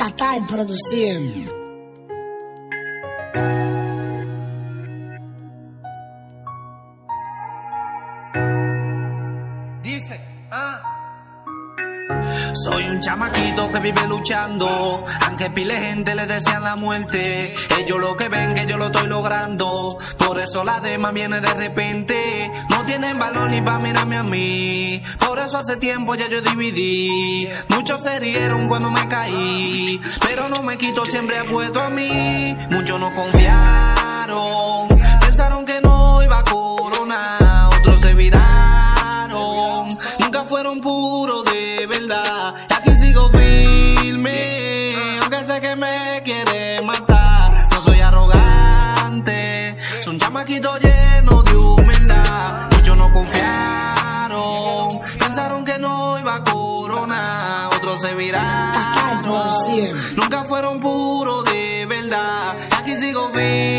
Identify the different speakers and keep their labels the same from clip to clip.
Speaker 1: Cacay produciendo.
Speaker 2: Dice, soy un chamaquito que vive luchando, aunque pile gente le desean la muerte. Ellos lo que ven que yo lo estoy logrando, por eso la dema viene de repente. No tienen valor ni pa' mirarme a mí, por eso hace tiempo ya yo dividí. Muchos se rieron cuando me caí, pero no me quito, siempre apuesto a mí. Muchos no confiaron, pensaron que no iba a coronar, otros se viraron, nunca fueron puros de verdad. Y aquí sigo firme, aunque sé que me quiere matar. No soy arrogante, soy un chamaquito lleno de humildad. Muchos no confiaron, pensaron que no iba a coronar, otros se viraron, nunca fueron puros de verdad. Aquí sigo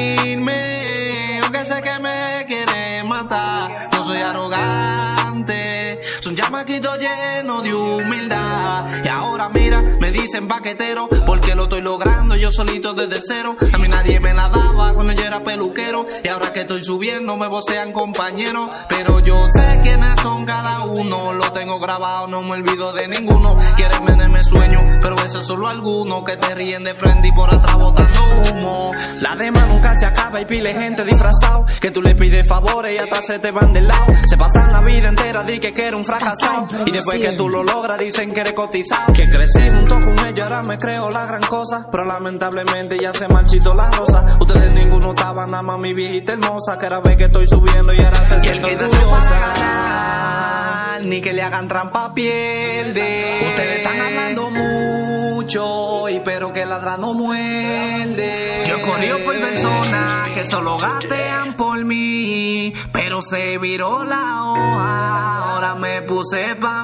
Speaker 2: firme, aunque sé que me quiere matar. No soy arrogante, soy un chamaquito lleno de humildad. Y ahora mira, me dicen paquetero, porque lo estoy logrando yo solito desde cero. A mí nadie me la daba cuando yo era peluquero, y ahora que estoy subiendo me vocean compañeros. Pero yo sé quiénes son cada uno, lo tengo grabado, no me olvido de ninguno. Quieren venderme sueño, pero eso es solo algunos que te ríen de frente y por atrás botando humo. La dema nunca se acaba y pile gente disfrazado, que tú le pides favores y hasta se te van del lado. Se pasan la vida entera di que eres un fracasado, y después que tú lo logras dicen que eres cotizado. Que crecí junto con ellos, ahora me creo la gran cosa, pero lamentablemente ya se marchitó la rosa. Ustedes ninguno estaban, nada más mi viejita hermosa, que era vez que estoy subiendo y ahora se siente orgullosa. Ni que le hagan trampa pierde. Ustedes están hablando mucho, y pero que ladra no muerde. Yo corrí por personas que solo gatean por mí, pero se viró la hoja, ahora me puse pa'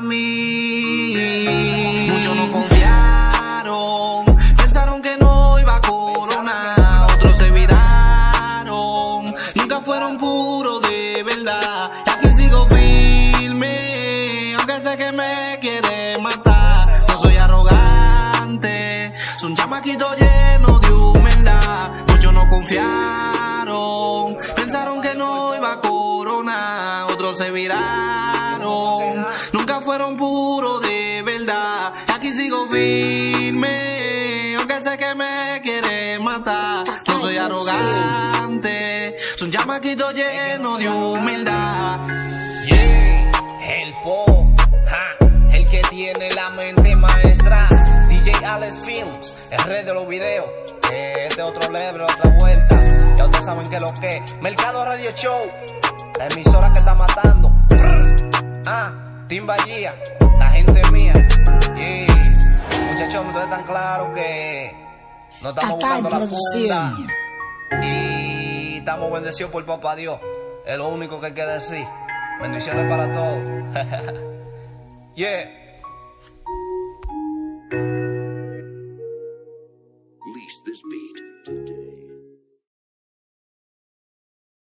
Speaker 2: mí. Muchos no confiaron, pensaron que no iba a coronar, otros se viraron, nunca fueron puros de verdad. Y aquí sigo firme, aunque sé que me quiere matar. No soy arrogante, soy un chamaquito lleno de humildad. Muchos no confiaron, pensaron que no iba a coronar, otros se viraron, nunca fueron puros de verdad. Aquí sigo firme, aunque sé que me quiere matar. No soy arrogante, soy un chamaquito lleno de humildad.
Speaker 3: El Po, el que tiene la mente maestra. DJ Alex Films, el rey de los videos. Este otro lebre, otra vuelta. Ya ustedes saben que lo que. Mercado Radio Show, la emisora que está matando. Team Bahía, la gente mía. Muchachos, ustedes están claros que no estamos buscando la funda. Y estamos bendecidos por Papá Dios. Es lo único que hay que decir. Bendiciones para todos. Yeah.